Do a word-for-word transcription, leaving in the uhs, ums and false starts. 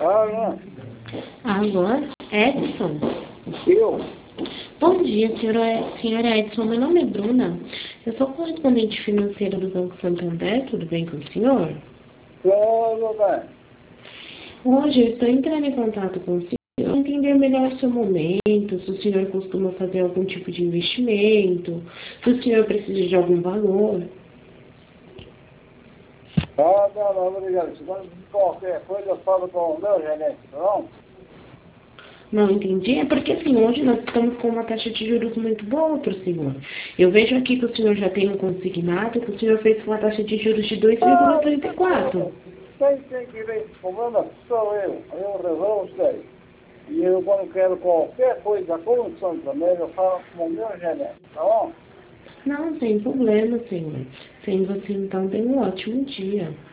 Ah, Alô, Edson? eu? Bom dia, senhora, senhora Edson. Meu nome é Bruna. Eu sou correspondente financeira do Banco Santander. Tudo bem com o senhor? Tudo bem. Hoje eu estou entrando em contato com o senhor para entender melhor o seu momento, se o senhor costuma fazer algum tipo de investimento, se o senhor precisa de algum valor. Ah, não, não, obrigado. Se não qualquer coisa, eu falo com o meu gerente, tá bom? Não entendi. É porque, assim, hoje nós estamos com uma taxa de juros muito boa para o senhor. Eu vejo aqui que o senhor já tem um consignado, que o senhor fez com uma taxa de juros de dois vírgula Ah, trinta e quatro. quem tem que ver esse problema sou eu. Eu resolvo isso aí. E eu, quando quero qualquer coisa com o Santo também, eu falo com o meu gerente, tá bom? Não, sem problema, senhor. Sendo assim, então, tenha um ótimo dia.